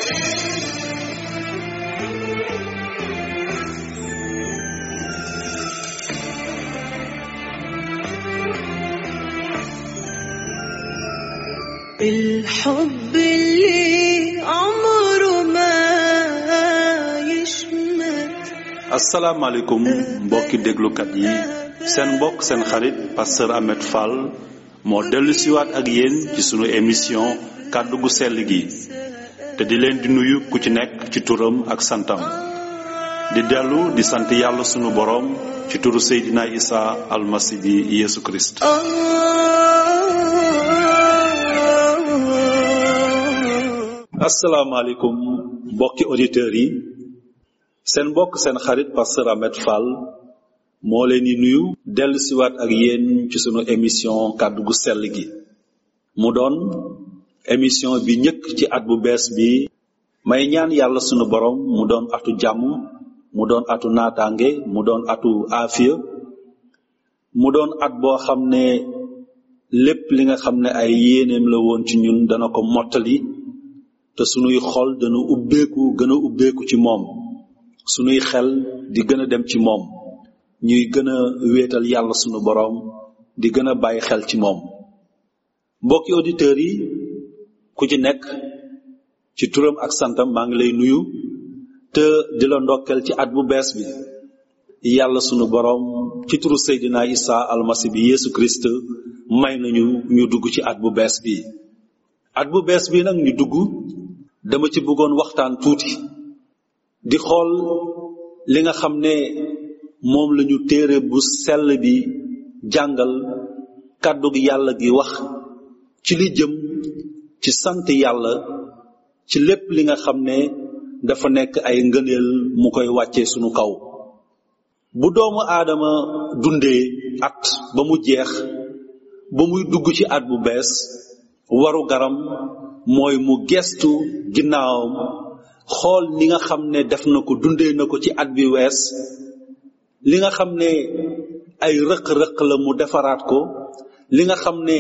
الحب اللي عمره ما يشمت. asalaamaaleykum mbokki déglukat yi seen mbokk seen xarit pasteur Ahmed Fall moo dellu siwaat ak yéen ci sunu émission kàddu gu sell gi te di leen di nuyu ku ci nekk ci turam ak santam di dellu di sant yàlla sunu boroom ci turu Seydina Isa almasi bi Yesu Christ. asalaamaaleykum mbokki auditeurs yi seen mbokk seen xarit pasteur Ahmed Fall moo leen di nuyu dellu siwaat ak yéen ci sunu émission kàddu gu sell gi mu doon émission bi njëkk ci at bu bees bi may ñaan yàlla sunu borom mu doon atu jàmm mu doon atu naataange mu doon atu aafiya mu doon at boo xam ne lépp li nga xam ne ay yéeneem la woon ci ñun dana ko mottali te sunuy xol dana gën a ubbeeku ci moom sunuy xel di gën a dem ci moom ñuy gën a wéetal yàlla sunu boroom di gën a bàyyi xel ci moom mbokki auditeurs yi ku ci nekk ci turam ak santam maa ngi lay nuyu te di la ndokkeel ci at bu bees bi yàlla sunu boroom ci turu Seydina Isa almasi bi Yesu Christ may nañu ñu dugg ci at bu bees bi at bu bees bi nag ñu dugg dama ci bëggoon waxtaan tuuti di xool li nga xam ne moom lañu téere bu sell bi jàngal kàddu gi yàlla gi wax ci li jëm ci sant yàlla ci lépp li nga xam ne dafa nekk ay ngëneel mu koy wàccee sunu kaw bu doomu aadama dundee at ba mu jeex ba muy dugg ci at bu bees waru garam mooy mu gestu ginnaawam xool li nga xam ne def na ko dundee na ko ci at bi wees li nga xam ne ay rëq-rëq la mu defaraat ko li nga xam ne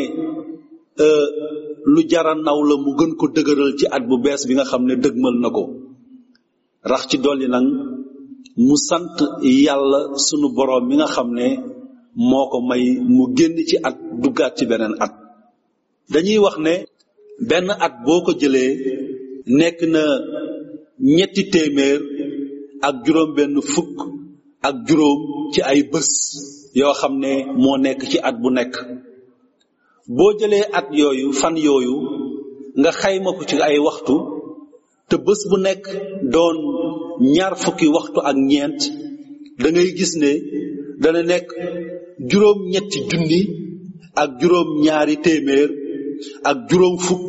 lu jara naw la mu gën ko dëgëral ci at bu bees bi nga xam ne dëgmal na ko rax ci dolli nag mu sant yàlla sunu boroom mi nga xam ne moo ko may mu génn ci at duggaat ci beneen at dañuy wax ne benn at boo ko jëlee nekk na 300 ak juróom benn fukk ak juróom ci ay bés yoo xam ne moo nekk ci at bu nekk boo jëlee at yooyu fan yooyu nga xayma ko ci ay waxtu te bés bu nekk doon 20 waxtu ak ñeent da ngay gis ne dana nekk juróom ñetti junni ak juróom ñaari téeméer ak juróom fukk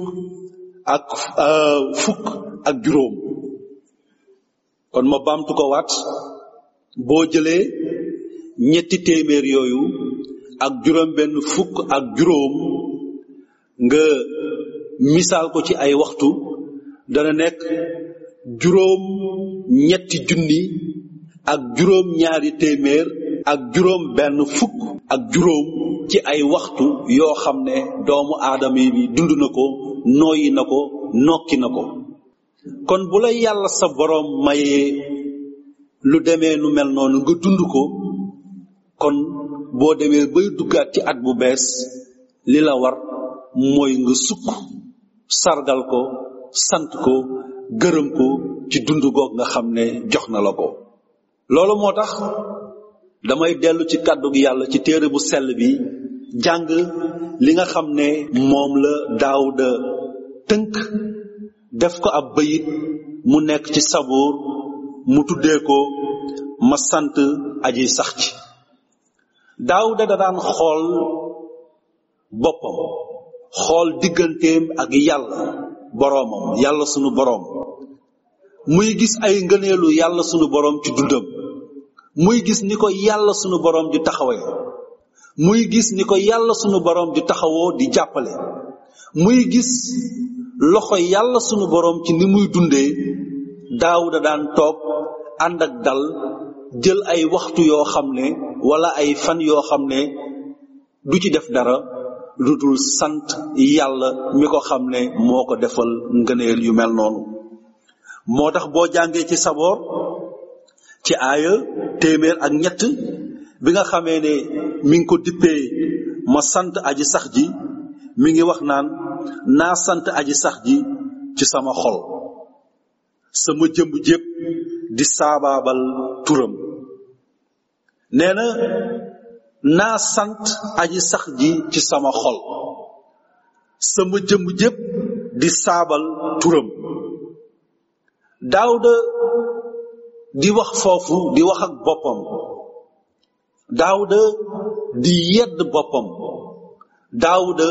ak juróom kon ma baamtu ko waat boo jëlee 300 yooyu ak juróom benn fukk ak juróom nga misaal ko ci ay waxtu dana nekk juróom ñetti junni ak juróom ñaari téeméer ak juróom benn fukk ak juróom ci ay waxtu yoo xam ne doomu aadama bi dund na ko nooyi na ko nokki na ko kon bu la yàlla sa boroom mayee lu demee nu mel noonu nga dund ko kon boo demee bay duggaat ci at bu bees li la war mooy nga sukk sargal ko sant ko gërëm ko ci dund goog nga xam ne jox na la ko loolu moo tax damay dellu ci kàddu gi yàlla ci téere bu sell bi jàng li nga xam ne moom la Daawuda tënk def ko ab bayit mu nekk ci sabuur mu tuddee ko ma sant aji sax ci Daawuda da daan xool boppam xool digganteem ak yàlla boroomam yàlla sunu boroom muy gis ay ngëneelu yàlla sunu boroom ci dundam muy gis ni ko yàlla sunu boroom di taxawee muy gis ni ko yàlla sunu boroom di taxawoo di jàppale muy gis loxo yàlla sunu boroom ci ni muy dundee Daawuda daan toog ànd ak dal jël ay waxtu yoo xam ne wala ay fan yoo xam ne du ci def dara lu dul sant yàlla mi ko xam ne moo ko defal ngëneel yu mel noonu moo tax boo jàngee ci saboor ci aaya 100 bi nga xamee ne mi ngi ko dippee ma sant aji sax ji mi ngi wax naan naa sant aji sax ji ci sama xol sama jëmb jépp di saabaabal turam. nee na naa sant aji sax ji ci sama xol sama jëmb jépp di saabal turam. Daawuda di wax foofu di wax ak boppam, Daawuda di yedd boppam, Daawuda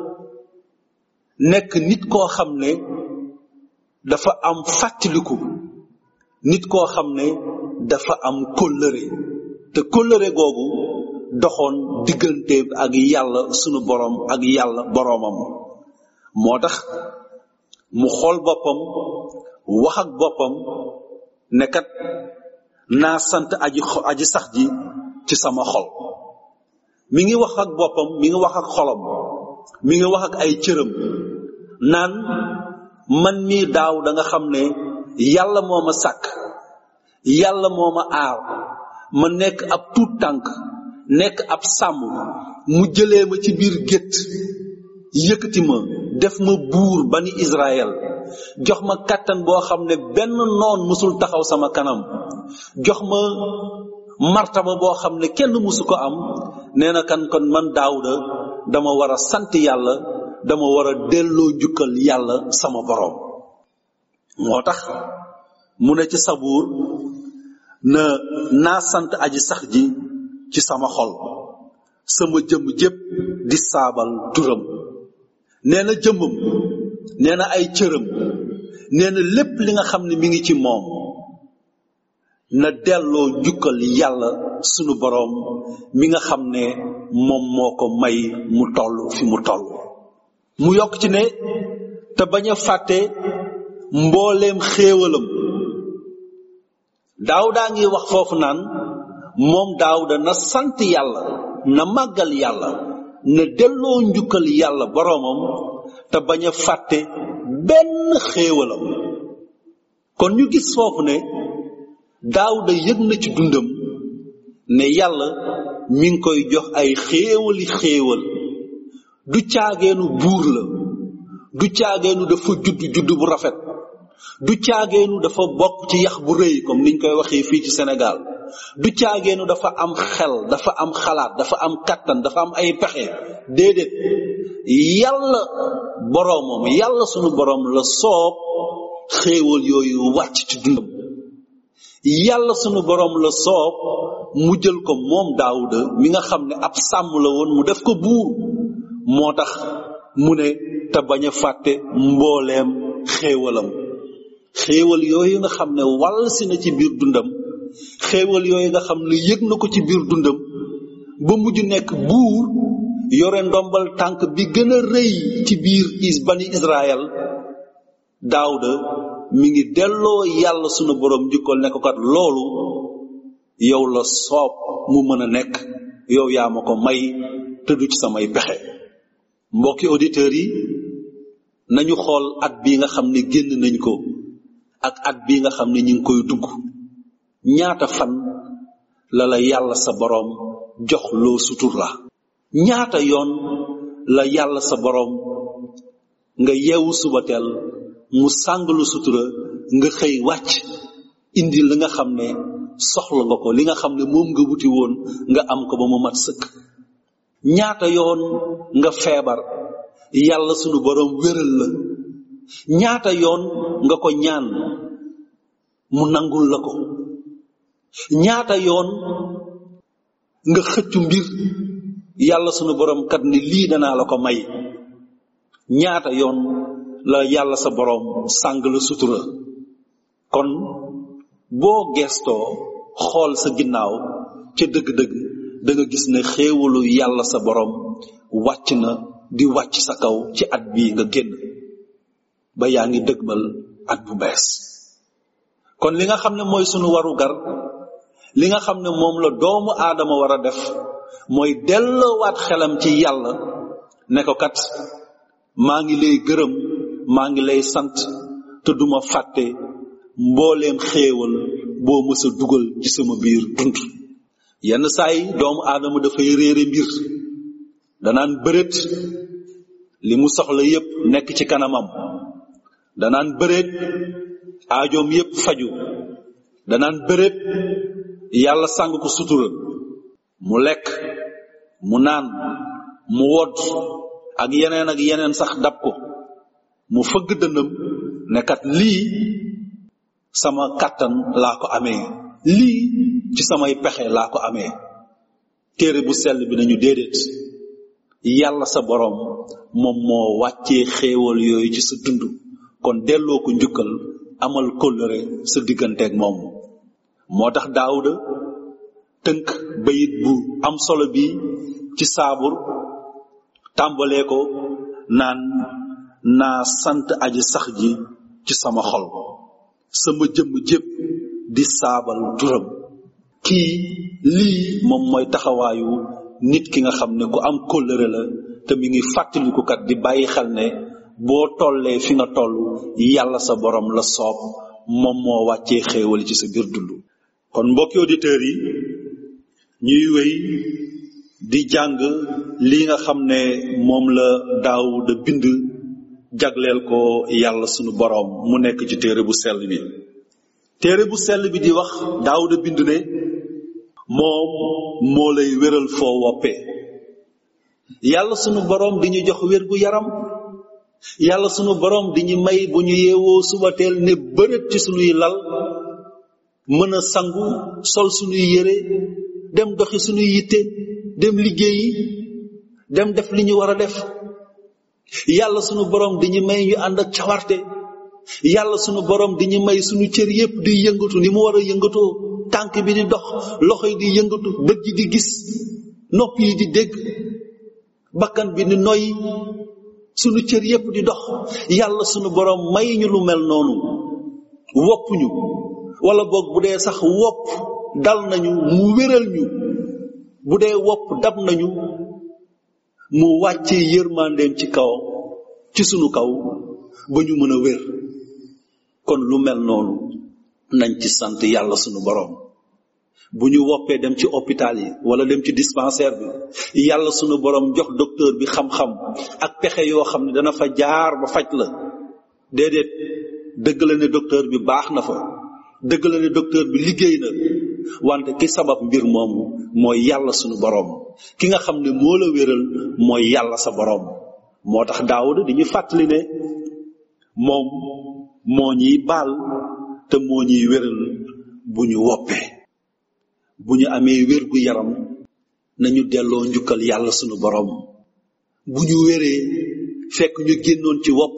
nekk nit koo xam ne dafa am fàttaliku, nit koo xam ne dafa am kóllëre, te kóllëre googu doxoon diggante ak yàlla sunu borom ak yàlla boroomam. moo tax mu xool boppam wax ak boppam ne kat naa sant aji sax ji ci sama xol. mi ngi wax ak boppam, mi ngi wax ak xolam, mi ngi wax ak ay cëram naan man mii daaw da nga xam ne yàlla moo ma sàkk, yàlla moo ma aar, ma nekk ab tuut tànk, nekk ab sàmm, mu jëlee ma ci biir gétt yëkkati ma def ma buur bani Israël, jox ma kàttan boo xam ne benn noon musul taxaw sama kanam, jox ma martaba boo xam ne kenn musu ko am. nee na kan kon man Daawuda dama war a sant yàlla, dama war a delloo njukkal yàlla sama boroom. moo tax mu ne ci sabuur na naa sant aji sax ji ci sama xol sama jëmm jépp di saabal turam. nee na jëmmam, nee na ay cëram, nee na lépp li nga xam ne mi ngi ci moom na delloo njukkal yàlla sunu boroom mi nga xam ne moom moo ko may mu toll fi mu toll. mu yokk ci ne te bañ a fàtte mbooleem xéewalam. Daawuda ngi wax foofu naan moom Daawuda na sant yàlla, na màggal yàlla, na delloo njukkal yàlla boroomam te bañ a fàtte benn xéewalam. kon ñu gis foofu ne Daawuda yëg na ci dundam ne yàlla mi ngi koy jox ay xéewali xéewal. du caageenu buur la, du caageenu dafa judd bu rafet, du caageenu dafa bokk ci yax bu rëy comme niñ koy waxee fii ci Sénégal, du caageenu dafa am xel, dafa am xalaat, dafa am kattan, dafa am ay pexe. déedéet, yàlla boroomam, yàlla sunu boroom la soob xéewal yooyu wàcc ci dundam. yàlla sunu boroom la soob mu jël ko moom Daawuda mi nga xam ne ab sàmm la woon mu def ko buur. moo tax mu ne te bañ a fàtte mbooleem xéewalam, xéewal yooyu nga xam ne wàll si na ci biir dundam, xéewal yooyu nga xam ne yëg na ko ci biir dundam ba mujj nekk buur, yore ndombal tànk bi gën a rëy ci biir bani Israël. Daawuda mi ngi delloo yàlla sunu boroom njukkal ne ko kat loolu yow la soob mu mën a nekk, yow yaa ma ko may te du ci samay pexe. mbokki auditeurs yi, nañu xool at bii nga xam ne génn nañ ko ak at bii nga xam ne ñu ngi koy dugg. ñaata fan la yàlla sa boroom jox loo sutur la? ñaata yoon la yàlla sa boroom nga yeewu subateel mu sàngalu sutura nga xëy wàcc indi li nga xam ne soxla nga ko, li nga xam ne moom nga wuti woon nga am ko ba mu mat sëkk. ñaata yoon nga feebar yàlla sunu boroom wéral la, ñaata yoon nga ko ñaan mu nangul la ko, ñaata yoon nga xëccu mbir yàlla sunu boroom kat ni lii danaa la ko may. ñaata yoon la yàlla sa boroom sàng la sutura. kon boo gestoo xool sa ginnaaw ca dëgg-dëgg da nga gis ne xéewalu yàlla sa boroom wàcc na di wàcc sa kaw ci at bii nga génn ba yaa ngi dëgmal at bu bees. kon li nga xam ne mooy sunu waru gar, li nga xam ne moom la doomu aadama war a def mooy delloowaat xelam ci yàlla ne ko kat maa ngi lay gërëm, maa ngi lay sant te duma fàtte mbooleem xéewal boo mës a dugal ci sama biir dund. yenn saa yi doomu aadama dafay réere mbir, danaan bëreet li mu soxla yépp nekk ci kanamam, danaan bëreet aajoom yépp faju, danaan bëreet yàlla sàng ko sutura, mu lekk, mu naan, mu wodd ak yeneen sax dab ko, mu fëgg dënnam nekkat lii sama kàttan laa ko amee, lii ci samay pexe laa ko amee. téere bu sell bi nañu déedéet, yàlla sa boroom moom moo wàccee xéewal yooyu ci sa dund, kon delloo ko njukkal, amal kóllëre sa digganteeg moom. moo tax Daawuda tënk bayit bu am solo bi ci saabur, tàmbalee ko naan naa sant aji sax ji ci sama xol, sama jëmm jépp di saabal turam. kii lii moom mooy taxawaayu nit ki nga xam ne ku am kóllëre la, te mi ngi fàttalikukat di bàyyi xel ne boo tollee fi nga toll yàlla sa borom la soob, moom moo wàccee xéewal ci sa biir dund. kon mbokki auditeurs yi, ñuy wéy di jàng li nga xam ne moom la Daawuda bind jagleel ko yàlla sunu borom, mu nekk ci téere bu sell bi. téere bu sell bi di wax, Daawuda bind ne moom moo lay wéral foo woppee. yàlla sunu borom di ñu jox wér gu yaram, yàlla sunu borom di ñu may bu ñu yeewoo suba teel ne bërët ci sunuy lal, mën a sangu, sol sunuy yére, dem doxi sunuy yitte, dem liggéeyi, dem def li ñu war a def. yàlla sunu borom di ñu may ñu ànd ak cawarte, yàlla sunu borom di ñu may sunu cër yépp di yëngatu ni mu war a yëngatoo, tànk bi di dox, loxo yi di yëngatu, bët yi di gis, nopp yi di dégg, bakkan bi di noyyi, sunu cër yépp di dox. yàlla sunu borom may ñu lu mel noonu. wopp ñu, wala boog bu dee sax wopp dal nañu mu wéral ñu, bu dee wopp dab nañu mu wàccee yërmandeem ci kaw, ci sunu kaw, ba ñu mën a wér. kon lu mel noonu nañ ci sant yàlla sunu borom. bu ñu woppee dem ci hôpital yi wala dem ci dispensaire bi, yàlla sunu borom jox docteur bi xam-xam ak pexe yoo xam ne dana fa jaar ba faj la. déedéet, dëgg la ne docteur bi baax na fa, dëgg la ne docteur bi liggéey na, wante ki sabab mbir moomu mooy yàlla sunu borom. ki nga xam ne moo la wéral mooy yàlla sa borom. moo tax Daawuda di ñu fàttali ne moom moo ñuy baal te moo ñuy wéral bu ñu woppee. bu ñu amee wér gu yaram nañu delloo njukkal yàlla sunu borom. bu ñu wéree fekk ñu génnoon ci wopp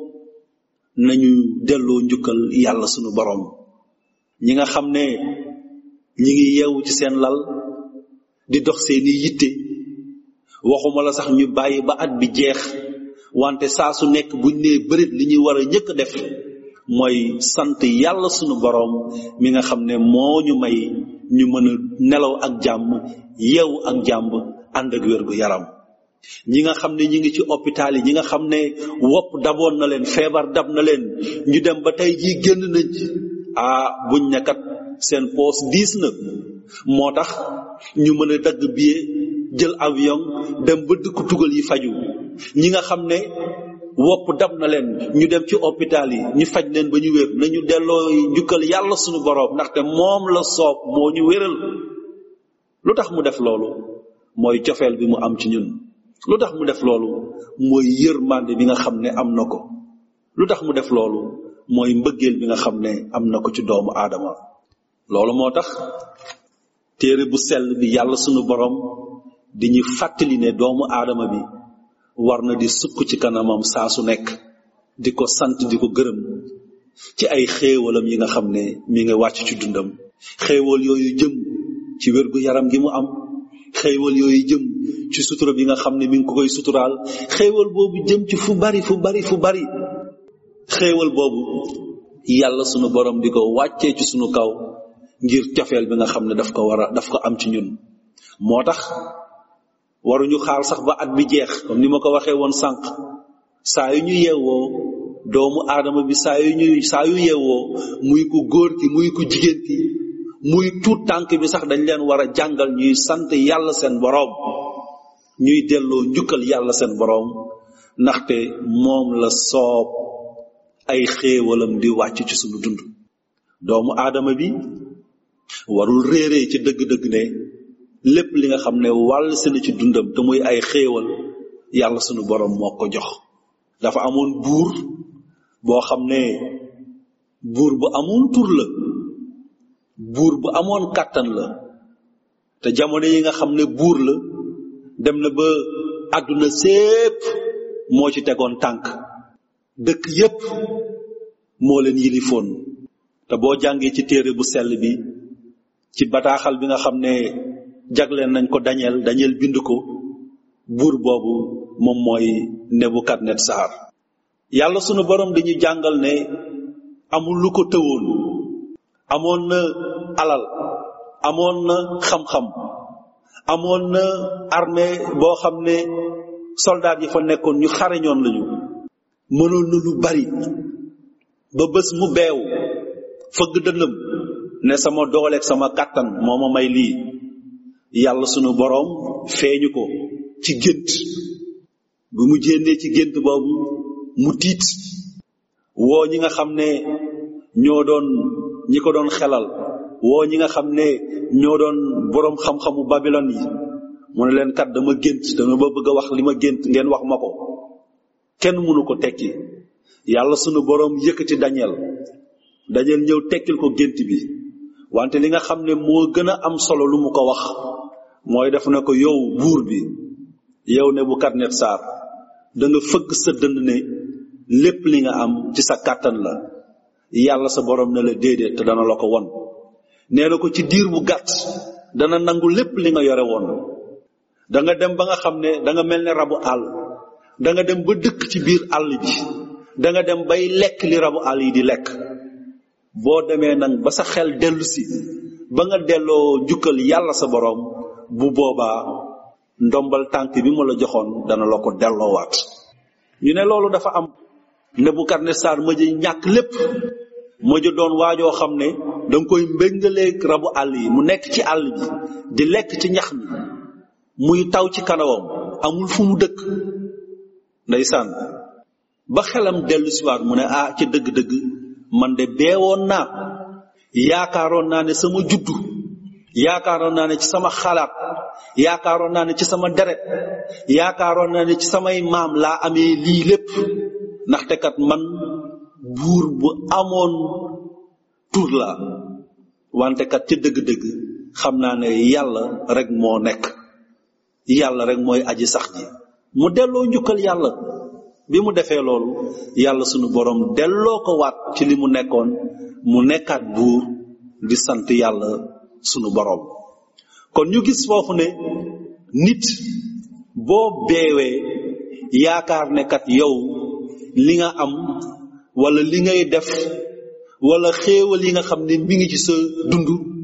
nañu delloo njukkal yàlla sunu borom. ñi nga xam ne ñi ngi yeewu ci seen lal di dox seeni yitte, waxuma la sax ñu bàyyi ba at bi jeex, wante saa su nekk buñ nee bërit li ñuy war a njëkk def mooy sant yàlla sunu borom mi nga xam ne moo ñu may ñu mën a nelaw ak jàmm, yeewu ak jàmm, ànd ak wér gu yaram. ñi nga xam ne ñi ngi ci hôpital yi, ñi nga xam ne wopp daboon na leen, feebar dab na leen, ñu dem ba tey jii génn nañ ci, buñ nekkat seen poos diis na, moo tax ñu mën a dagg billet jël avion dem ba dëkk tugal yi faju. ñi nga xam ne wopp dab na leen, ñu dem ci hôpital yi, ñu faj leen ba ñu wér. nañu delloo njukkal yàlla sunu borom, ndaxte moom la soob moo ñu wéral. lu tax mu def loolu mooy cofeel bi mu am ci ñun. lu tax mu def loolu mooy yërmande bi nga xam ne am na ko. lu tax mu def loolu mooy mbëggeel bi nga xam ne am na ko ci doomu aadama. loolu moo tax téere bu sell bi yàlla sunu borom di ñu fàttali ne doomu aadama bi war na di sukk ci kanamam saa su nekk, di ko sant, di ko gërëm ci ay xéewalam yi nga xam ne mi ngi wàcc ci dundam. xéewal yooyu jëm ci wérgu yaram gi mu am, xéewal yooyu jëm ci sutura bi nga xam ne mi ngi ko koy suturaal, xéewal boobu jëm ci fu bari. xéewal boobu yàlla sunu borom di ko wàccee ci sunu kaw ngir cofeel bi nga xam ne daf ko am ci ñun. moo tax waruñu xaar sax ba at bi jeex, comme ni ma ko waxee woon sànq. saa yu ñu yeewoo doomu aadama bi saa yu yeewoo muy ku góor ki muy ku jigéen ki muy tuut tànk bi sax dañ leen war a jàngal ñuy sant yàlla seen boroom, ñuy delloo njukkal yàlla seen boroom, ndaxte moom la soob ay xéewalam di wàcc ci sunu dund. doomu aadama bi warul réeree ci dëgg-dëgg ne lépp li nga xam ne wàll si na ci dundam te muy ay xéewal yàlla sunu boroom moo ko jox. dafa amoon buur boo xam ne buur bu amoon tur la, buur bu amoon kàttan la, te jamono yi nga xam ne buur la dem na ba àdduna sépp moo ci tegoon tànk, dëkk yépp moo leen yilifoon. te boo jàngee ci téere bu sell bi ci bataaxal bi nga xam ne jagleen nañ ko Daniel bind ko, buur boobu moom mooy Nebukadnetsar. yàlla sunu borom dañuy jàngal ne amul lu ko tëwoon, amoon na alal, amoon na xam-xam, amoon na armée boo xam ne soldat yi fa nekkoon ñu xarañoon lañu, mënoon na lu bari ba bés mu beew fëgg dënnam ne sama dooleeg sama kàttan moo ma may lii. yàlla sunu boroom feeñu ko ci gént. bu mu jénnee ci gént boobu mu tiit woo ñi nga xam ne ñi ko doon xelal, woo ñi nga xam ne ñoo doon boroom xam-xamu Babylon yi, mu ne leen kat dama gént, dama ba bëgg a wax li ma gént, ngeen wax ma ko. kenn mënu ko tekki. yàlla sunu boroom yëkkati Daniel ñëw tekkil ko gént bi, wante li nga xam ne moo gën a am solo lu mu ko wax mooy def na ko yow buur bi, yow Nebukadnetsar, da nga fëgg sa dënd ne lépp li nga am ci sa kàttan la. yàlla sa boroom ne la déedéet, te dana la ko won. nee na ko ci diir bu gàtt dana nangu lépp li nga yore woon. da nga dem ba nga xam ne da nga mel ne rabu àll, da nga dem ba dëkk ci biir àll bi, da nga dem bay lekk li rabu àll yi di lekk. boo demee nag ba sa xel dellu si, ba nga delloo njukkal yàlla sa boroom, bu boobaa ndombal tànk bi mu la joxoon dana la ko delloowaat. ñu ne loolu dafa am. Nebukadnetsar mëj ñàkk lépp, mëj doon waajoo xam ne danga koy mbéngaleeg rabu àll yi, mu nekk ci àll bi di lekk ci ñax mi, muy taw ci kanawam, amul fu mu dëkk. ndeysaan ba xelam dellu siwaat mu ne ci dëgg-dëgg man de beewoon naa, yaakaaroon naa ne sama juddu, yaakaaroon naa ne ci sama xalaat, yaakaaroon naa ne ci sama deret, yaakaaroon naa ne ci samay maam laa amee lii lépp, ndaxte kat man buur bu amoon tur la, wante kat ca dëgg-dëgg xam naa ne yàlla rek moo nekk, yàlla rek mooy aji sax ji. mu delloo njukkal yàlla. bi mu defee loolu yàlla sunu boroom delloo ko waat ci li mu nekkoon, mu nekkaat buur di sant yàlla sunu boroom. kon ñu gis foofu ne nit boo beewee yaakaar ne kat yow li nga am wala li ngay def wala xéewal yi nga xam ne mi ngi ci sa dund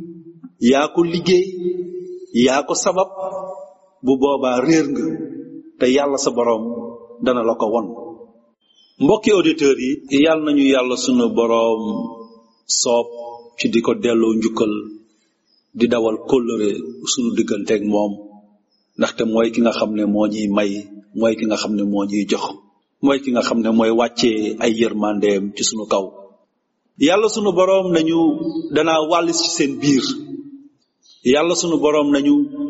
yaa ko liggéey, yaa ko sabab, bu boobaa réer nga, te yàlla sa boroom dana la ko won. mbokki auditeurs yi, yàlla nañu yàlla sunu boroom soob ci di ko delloo njukkal, di dawal kóllëre sunu digganteeg moom, ndaxte mooy ki nga xam ne moo ñuy may, mooy ki nga xam ne moo ñuy jox, mooy ki nga xam ne mooy wàccee ay yërmandeem ci sunu kaw. yàlla sunu boroom nañu danaa wàllis ci seen biir. yàlla sunu boroom nañu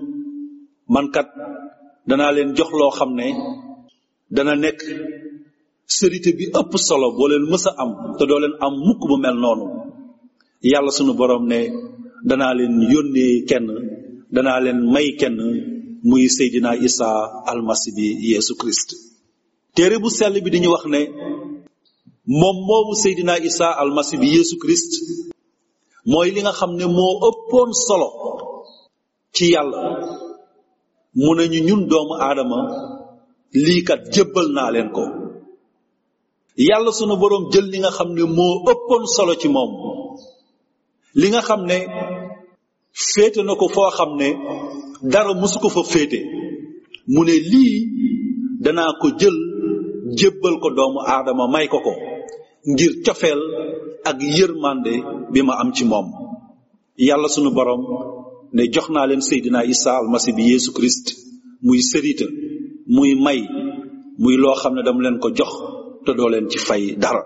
man kat danaa leen jox loo xam ne dana nekk sérité bi ëpp solo boo leen mës a am, te doo leen am mukk bu mel noonu. yàlla sunu boroom ne danaa leen yónnee kenn, danaa leen may kenn, muy Seydina Isa almasi bi Yeesu Christ. téere bu sell bi dañu wax ne moom moomu Seydina Isa almasi bi Yeesu Christ mooy li nga xam ne moo ëppoon solo ci yàlla. mu nañu ñun doomu aadama lii kat jébbal naa leen ko. yàlla sunu boroom jël li nga xam ne moo ëppoon solo ci moom, li nga xam ne féete na ko foo xam ne dara musu ko fa féete, mu ne lii danaa ko jël jébbal ko doomu aadama, may ko ko. ngir cofeel ak yërmande bi ma am ci moom. yàlla sunu borom ne jox naa leen Seydina Isa almasi bi Yeesu Christ muy sërita muy may muy loo xam ne dama leen ko jox te doo leen ci fay dara.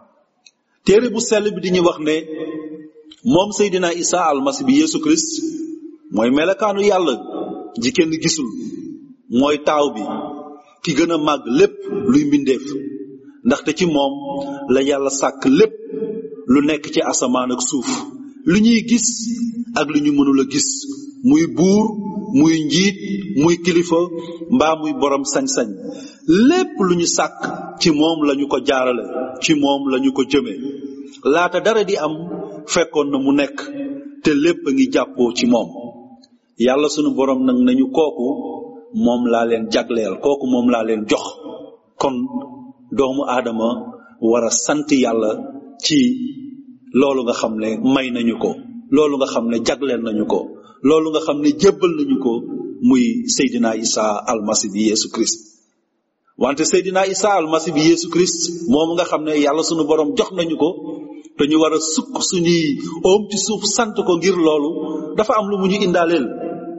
téere bu sell bi di ñu wax ne moom Seydina Isa almasi bi Yeesu Christ mooy melakaanu yàlla ji kenn gisul, mooy taaw bi ki gën a màgg lépp luy mbindeef, ndaxte ci moom la yàlla sàkk lépp lu nekk ci asamaan ak suuf, lu ñuy gis ak lu ñu mënul a gis, muy buur muy njiit muy kilifa mbaa muy borom sañ-sañ. lépp lu ñu sàkk ci moom lañu ko jaarale, ci moom lañu ko jëme. laata dara di am fekkoon na mu nekk, te lépp a ngi jàppoo ci moom. yàlla sunu borom nag nañu kooku moom laa leen jagleel, kooku moom laa leen jox. kon doomu aadama war a sant yàlla ci loolu nga xam ne may nañu ko, loolu nga xam ne jagleel nañu ko, loolu nga xam ne jébbal nañu ko, muy Seydina Isa almasi bi Yeesu Christ. wante Seydina Isa almasi bi Yeesu Christ moom nga xam ne yàlla sunu borom jox nañu ko, te ñu war a sukk suñuy oom ci suuf sant ko ngir loolu, dafa am lu mu ñu indaaleel.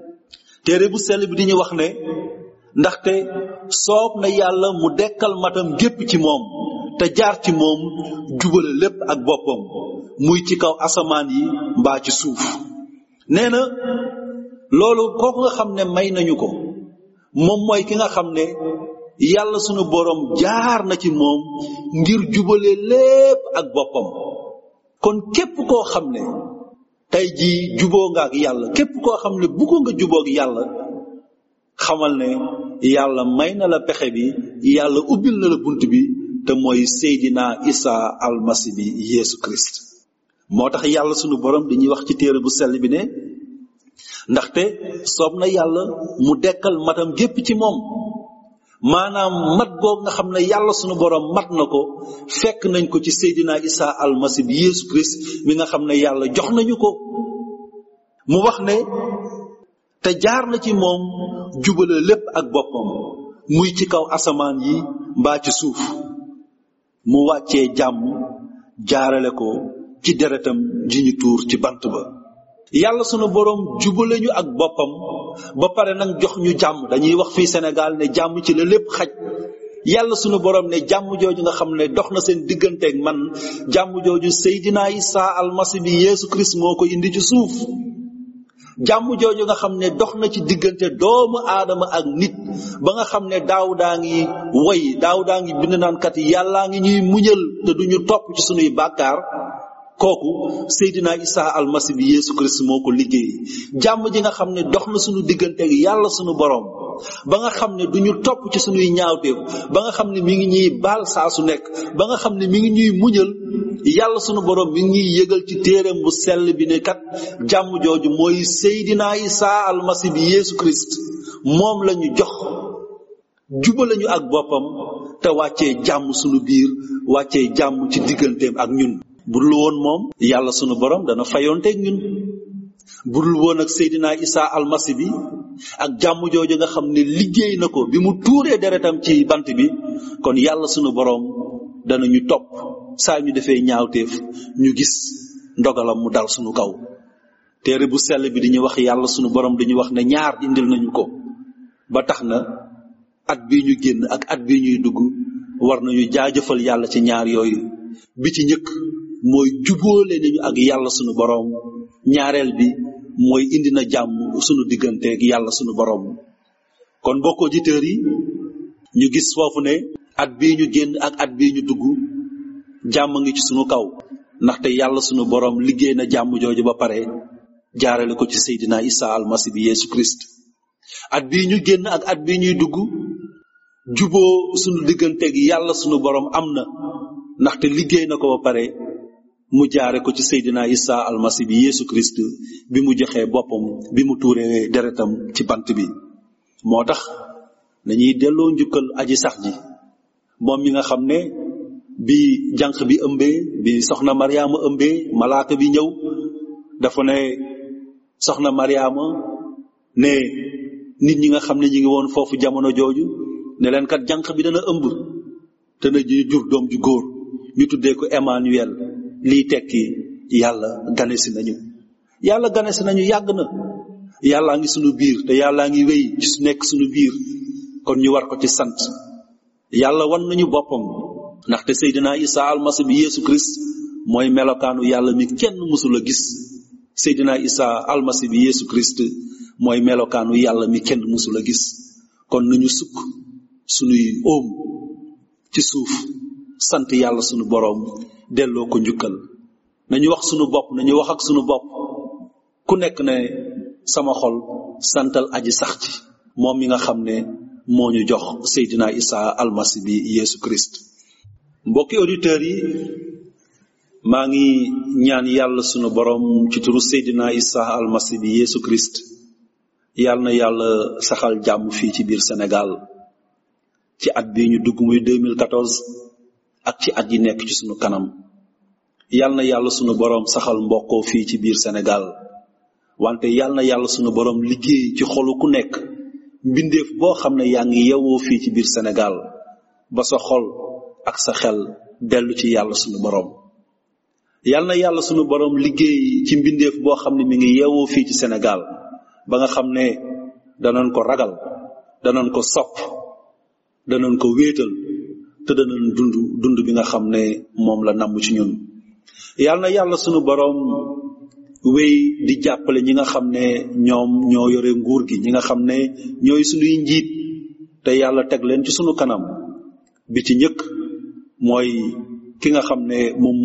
téere bu sell bi di ñu wax ne ndaxte soob na yàlla mu dekkal matam gépp ci moom, te jaar ci moom jubale lépp ak boppam, muy ci kaw asamaan yi mbaa ci suuf. nee na loolu kooku nga xam ne may nañu ko, moom mooy ki nga xam ne yàlla sunu borom jaar na ci moom ngir jubale lépp ak boppam. kon képp koo xam ne tey jii juboo nga ak yàlla, képp koo xam ne bëgg nga juboo ak yàlla, xamal ne yàlla may na la pexe bi, yàlla ubbil na la bunt bi, te mooy Seydina Isa almasi bi Yeesu Christ. moo tax yàlla sunu borom dañuy wax ci téere bu sell bi ne ndaxte soob na yàlla mu dekkal matam gépp ci moom. maanaam mat googu nga xam ne yàlla sunu borom mat na ko, fekk nañ ko ci Seydina Isa almasi bi Yeesu Christ mi nga xam ne yàlla jox nañu ko. mu wax ne te jaar na ci moom jubale lépp ak boppam, muy ci kaw asamaan yi mbaa ci suuf. mu wàccee jàmm jaarale ko ci deretam ji ñu tuur ci bant ba. yàlla sunu borom jubale ñu ak boppam ba pare nag jox ñu jàmm. dañuy wax fii Sénégal ne jàmm ci la lépp xaj. yàlla sunu borom ne jàmm jooju nga xam ne dox na seen digganteeg man, jàmm jooju Seydina Isa almasi bi Yeesu Christ moo ko indi ci suuf. jàmm jooju nga xam ne dox na ci diggante doomu aadama ak nit, ba nga xam ne Daawuda ngi woy, Daawuda ngi bind naan kat yàllaa ngi ñuy muñal te duñu topp ci sunuy bàkkaar. kooku Seydina Isa almasi bi Yeesu Christ moo ko liggéey. jàmm ji nga xam ne dox na sunu diggante ak yàlla sunu borom, ba nga xam ne duñu topp ci sunuy ñaawteef, ba nga xam ne mi ngi ñuy baal saa su nekk, ba nga xam ne mi ngi ñuy muñal. yàlla sunu borom mi ngi ñuy yëgal ci téereem bu sell bi ne kat jàmm jooju mooy Seydina Isa almasi bi Yeesu Christ. moom lañu jox, jubale ñu ak boppam, te wàccee jàmm sunu biir, wàccee jàmm ci digganteem ak ñun. bu dul woon moom yàlla sunu borom dana fayonteeg ñun. bu dul woon ak Seydina Isa almasi bi ak jàmm jooju nga xam ne liggéey na ko bi mu tuuree deretam ci bant bi, kon yàlla sunu borom dana ñu topp saa ñu defee ñaawteef, ñu gis ndogalam mu dal sunu kaw. téere bu sell bi di ñu wax yàlla sunu borom dañu wax ne ñaar indil nañu ko, ba tax na at bii ñu génn ak at bii ñuy dugg war nañu jaajëfal yàlla ci ñaar yooyu. bi ci njëkk mooy jubóole nañu ak yàlla sunu borom, ñaareel bi mooy indi na jàmm sunu digganteeg yàlla sunu borom. kon mbokk auditeurs yi, ñu gis foofu ne at bii ñu génn ak at bii ñu dugg jàmm ngi ci sunu kaw, ndaxte yàlla sunu borom liggéey na jàmm jooju ba pare jaarale ko ci Seydina Isa almasi bi Yeesu Christ. at bii ñu génn ak at bii ñuy dugg juboo sunu digganteeg yàlla sunu borom am na, ndaxte liggéey na ko ba pare mu jaare ko ci Seydina Isa almasi bi Yeesu Christ bi mu joxee boppam, bi mu tuuree deretam ci bant bi. moo tax dañuy delloo njukkal aji sax ji, moom mi nga xam ne bi jànq bi ëmbee, bi soxna Mariama ëmbee, malaaka bi ñëw dafa ne soxna Mariama ne nit ñi nga xam ne ñi ngi woon foofu jamono jooju ne leen kat jànq bi dana ëmb te na jur doom ju góor. ñu tuddee ko Emmanuel lii tekki yàlla ganesi nañu. yàlla ganesi nañu yàgg na, yàllaa ngi sunu biir te yàllaa ngi wéy ci su nekk sunu biir, kon ñu war ko ci sant. yàlla wan nañu boppam, ndaxte Seydina Isa almasi bi Yeesu Christ mooy melokaanu yàlla mi kenn mësul a gis. Seydina Isa almasi bi Yeesu Christ mooy melokaanu yàlla mi kenn mësul a gis. kon nañu sukk sunuy óom ci suuf sant yàlla sunu boroom, delloo ko njukkal. nañu wax sunu bopp, nañu wax ak sunu bopp, ku nekk ne sama xol santal aji sax ci moom mi nga xam ne moo ñu jox Seydina Isa almasi bi Yeesu Christ. mbokki auditeurs yi, maa ngi ñaan yàlla sunu boroom ci turu Seydina Isa almasi bi Yeesu Christ, yàlla na yàlla saxal jàmm fii ci biir Sénégal ci at bi ñu dugg muy 2014 ak ci at yi nekk ci sunu kanam. yàlla na yàlla sunu boroom saxal mbokkoo fii ci biir Sénégal, wante yàlla na yàlla sunu boroom liggéey ci xolu ku nekk, mbindeef boo xam ne yaa ngi yewoo fii ci biir Sénégal, ba sa xol ak sa xel dellu ci yàlla sunu boroom. yàlla na yàlla sunu boroom liggéey ci mbindeef boo xam ne mi ngi yewoo fii ci Sénégal, ba nga xam ne danañ ko ragal, danañ ko sopp, danañ ko wéetal, te danañ dund bi nga xam ne moom la namm ci ñun. yàlla na yàlla sunu boroom wéy di jàppale ñi nga xam ne ñoom ñoo yore nguur gi, ñi nga xam ne ñooy sunuy njiit te yàlla teg leen ci sunu kanam. bi ci njëkk mooy ki nga xam ne moom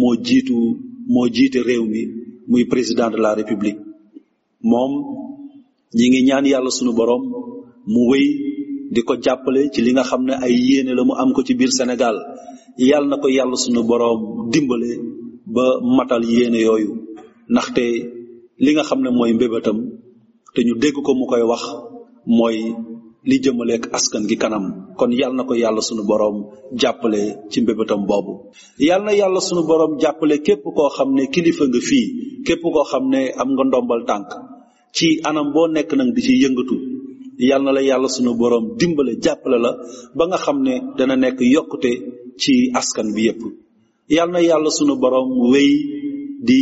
moo jiite réew mi, muy président de la République. moom ñi ngi ñaan yàlla sunu boroom mu wéy di ko jàppale ci li nga xam ne ay yéene la mu am ko ci biir Sénégal. yàlla na ko yàlla sunu boroom dimbale ba matal yéene yooyu, ndaxte li nga xam ne mooy mbébétam te ñu dégg ko mu koy wax mooy li jëmaleek askan gi kanam. kon yàlla na ko yàlla sunu boroom jàppale ci mbébétam boobu. yàlla na yàlla sunu boroom jàppale képp koo xam ne kilifa nga fii, képp koo xam ne am nga ndombal tànk ci anam boo nekk nag di ci yëngatu. yàlla na la yàlla sunu boroom dimbale jàppale la ba nga xam ne dana nekk yokkute ci askan bi yépp. yàlla na yàlla sunu boroom wéy di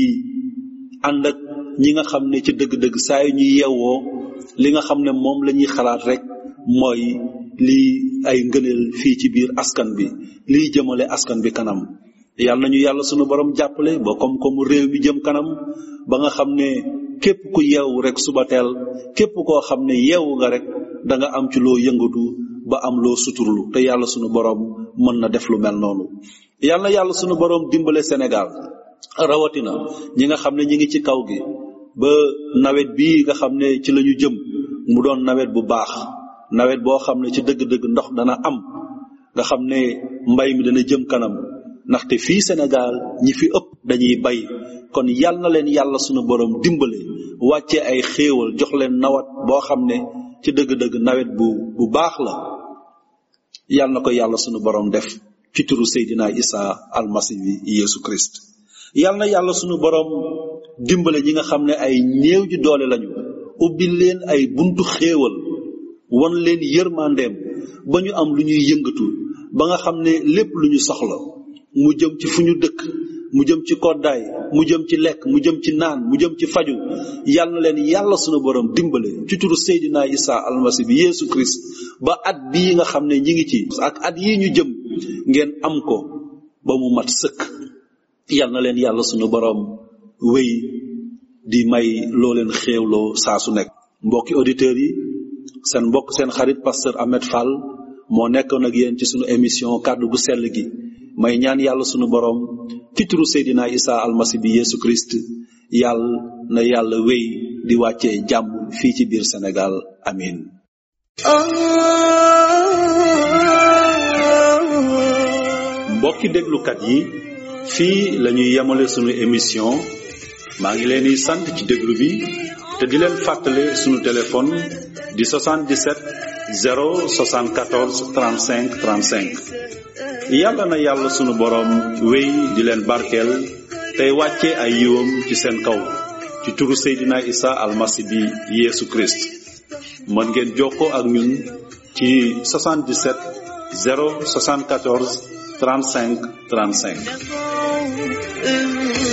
ànd ak ñi nga xam ne ci dëgg-dëgg saa yu ñuy yewwoo li nga xam ne moom la ñuy xalaat rek mooy lii ay ngëneel fii ci biir askan bi, liy jëmale askan bi kanam. yàlla nañu yàlla sunu boroom jàppale ba koom-koomu réew mi jëm kanam, ba nga xam ne képp ku yeewu rek suba teel, képp koo xam ne yeewu nga rek da nga am ci loo yëngatu ba am loo suturlu, te yàlla sunu boroom mën na def lu mel noonu. yàlla na yàlla sunu boroom dimbale Sénégal, rawatina ñi nga xam ne ñi ngi ci kaw gi, ba nawet bii nga xam ne ci lañu jëm mu doon nawet bu baax, nawet boo xam ne ci dëgg-dëgg ndox dana am, nga xam ne mbay mi dana jëm kanam, ndaxte fii Sénégal ñi fi ëpp dañuy bay. kon yal na leen yàlla sunu boroom dimbale, wàcce ay xéewal, jox leen nawet boo xam ne ci dëgg-dëgg nawet bu baax la. yal na ko yàlla sunu boroom def ci turu Seydina Isa almasi bi Yeesu Christ. yal na yàlla sunu boroom dimbale ñi nga xam ne ay néew ji doole lañu, ubbil leen ay buntu xéewal, won leen yërmandeem ba ñu am lu ñuy yëngatu, ba nga xam ne lépp lu ñu soxla mu jëm ci fu ñu dëkk, mu jëm ci koddaay, mu jëm ci lekk, mu jëm ci naan, mu jëm ci faju, yal na leen yàlla sunu boroom dimbale ci turu Seydina Isa almasi bi Yeesu Christ, ba at bii nga xam ne ñi ngi ci ak at yii ñu jëm ngeen am ko ba mu mat sëkk. yal na leen yàlla sunu boroom wéy di may loo leen xéewloo saa su nekk. mbokki auditeurs yi, seen mbokk seen xarit pasteur Ahmed Fall moo nekkoon ak yéen ci sunu émission kàddu gu sell gi. may ñaan yàlla sunu boroom ci turu Seydina Isa almasi bi Yeesu Christ, yàlla na yàlla wéy di wàccee jàmm fii ci biir Sénégal. amin. mbokki déglukat yi, fii lañuy yemale sunu émission. maa ngi leen di sant ci déglu bi te di leen fàttale sunu téléphone di 77 074 35 35. yàlla na yàlla sunu boroom wéy di leen barkeel tey wàcce ay yiwam ci seen kaw ci turu Seydina Isa almasi bi Yeesu Christ. mën ngeen jokkoo ak ñun ci 77 074 35 35. نقاو